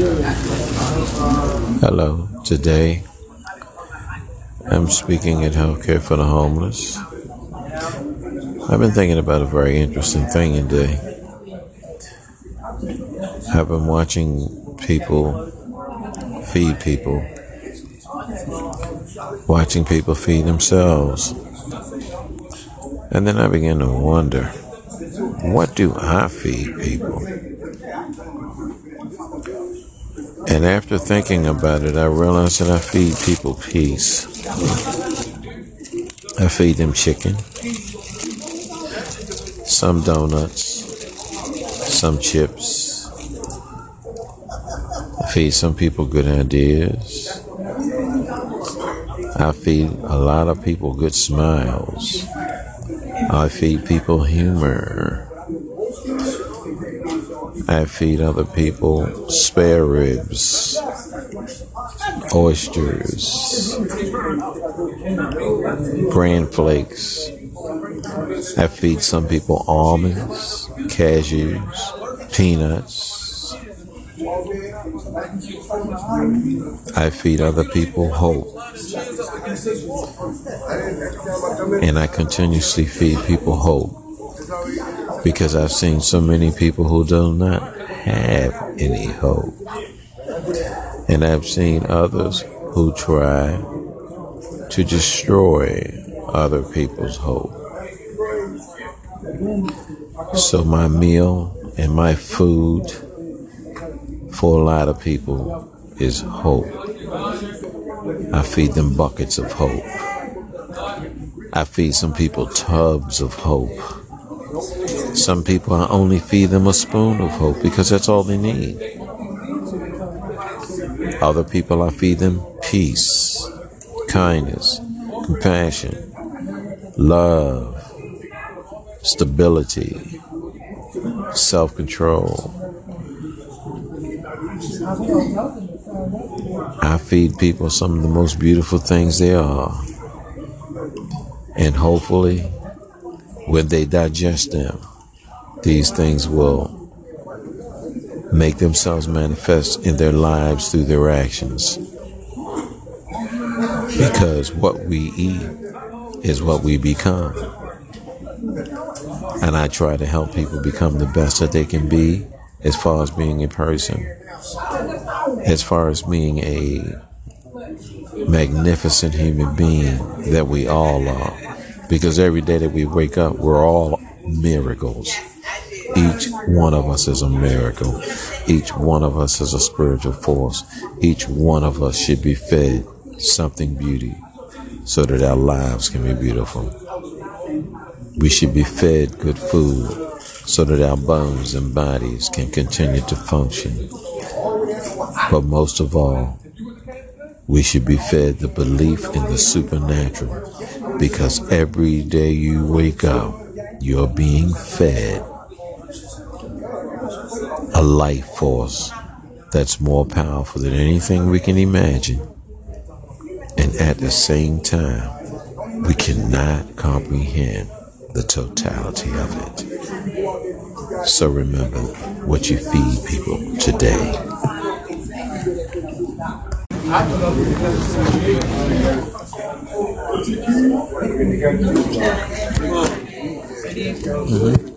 Hello, today I'm speaking at Healthcare for the Homeless. I've been thinking about a very interesting thing today. I've been watching people feed people, watching people feed themselves. And then I began to wonder, what do I feed people? And after thinking about it, I realized that I feed people peace. I feed them chicken, some donuts, some chips. I feed some people good ideas. I feed a lot of people good smiles. I feed people humor. I feed other people spare ribs, oysters, bran flakes. I feed some people almonds, cashews, peanuts. I feed other people hope. And I continuously feed people hope because I've seen so many people who do not have any hope. And I've seen others who try to destroy other people's hope. So my meal and my food for a lot of people is hope. I feed them buckets of hope. I feed some people tubs of hope. Some people, I only feed them a spoon of hope because that's all they need. Other people, I feed them peace, kindness, compassion, love, stability, self-control. I feed people some of the most beautiful things there are. And hopefully, when they digest them, these things will make themselves manifest in their lives through their actions. Because what we eat is what we become. And I try to help people become the best that they can be as far as being a person, as far as being a magnificent human being that we all are. Because every day that we wake up, we're all miracles. Each one of us is a miracle. Each one of us is a spiritual force. Each one of us should be fed something beauty so that our lives can be beautiful. We should be fed good food so that our bones and bodies can continue to function. But most of all, we should be fed the belief in the supernatural, because every day you wake up, you're being fed a life force that's more powerful than anything we can imagine. And at the same time, we cannot comprehend the totality of it. So remember what you feed people today. Mm-hmm.